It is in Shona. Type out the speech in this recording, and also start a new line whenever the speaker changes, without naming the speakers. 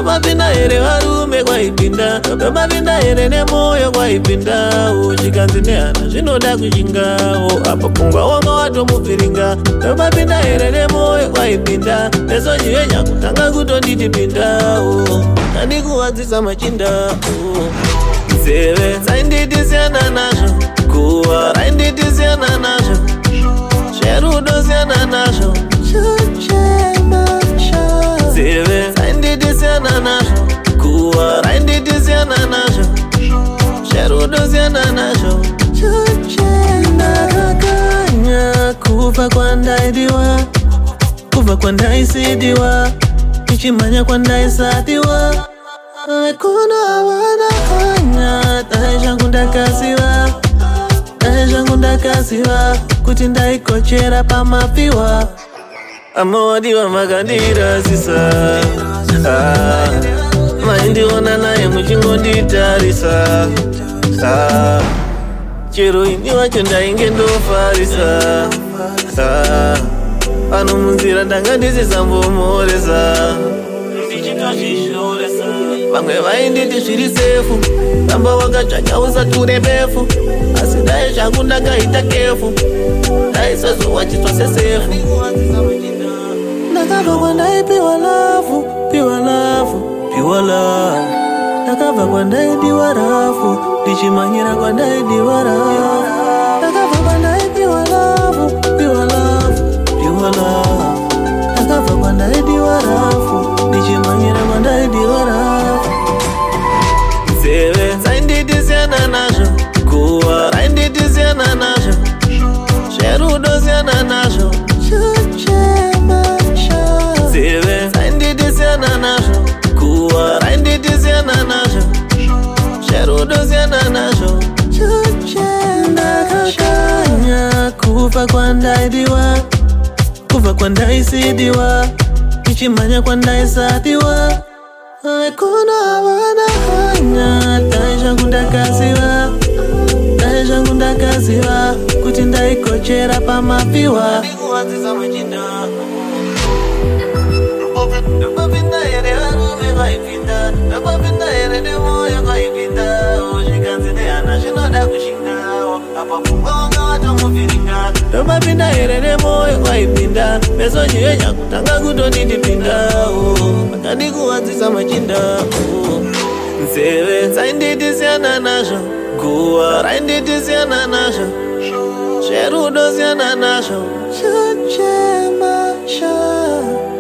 Ndopapinda here varume kwaipinda, ndopapinda here nemoyo kwaipinda. Chikanzi nehana zvinoda kuchingawo, apa pfungwa wanga watomubviringa. Ndopapinda here nemoyo kwaipinda, nezonyenya kutanga kutonditi pindawo. Ndandikuwadzisa machindawo, nzeve dzainditi siyana nazvo, guwa rainditi siyana nazvo, zverudo siyana nazvo, nzeve dzainditi siyana nazvo, guwa rainditi siyana nazvo, zverudo siyana nazvo. Ndakakanya kubva kwandaidiwa, kubva kwandaisidiwa, ichimhanya kwandaisadiwa. Kuna wanakanya, dai zvangu ndakaziva, dai zvangu ndakaziva, kuti ndaikochera pamapiwa. Amawadiwa makandirasisa, maindiona naye muchingonditarisa, chero ini wacho ndainge ndofarisa, pano munzira ndanga ndisisambomhoresa, vamwe vainditi zviri sefu, ramba wakadzvanya usati une befu, asi dai zvangu ndakaita kefu, daisazowachitwa sesefu. Ndakabva kwandaipiwa lafu, piwa lafu, piwa lafu. Ndakabva kwandaidiwa rafu, ndichimhanyira kwandaidiwa rafu. Ndakabva kwandaipiwa lafu, piwa lafu, piwa lafu. Ndakabva kwandaidiwa rafu, ndichimhanyira kwandaidiwa rafu. Nzeve dzainditi siyana nazvo, guwa rainditi siyana nazvo, zverudo siyana nazvo, nzeve dzainditi siyana nazvo, guwa rainditi siyana nazvo, zverudo siyana nazvo. Ndakakanya kubva kwandaidiwa, kubva kwandaisidiwa, ichimhanya kwandaisadiwa. Kuna wanakanya, dai zvangu ndakaziva, dai zvangu ndakaziva, kuti ndaikochera pamapiwa. Ndikuwadzisa machindawo, ndopapinda here varume vaipinda, ndopapinda here nemoyo kwaipinda. Chikanzi nehana zvinoda kushingawo, apa pfungwa wanga watomubviringa. Ndopapinda here nemoyo kwaipinda, nezonyenya kutanga kutonditi pindawo. Ndandikuwadzisa machindawo, nzeve dzainditi siyana nazvo, guwa rainditi siyana nazvo, zverudo siyana nazvo.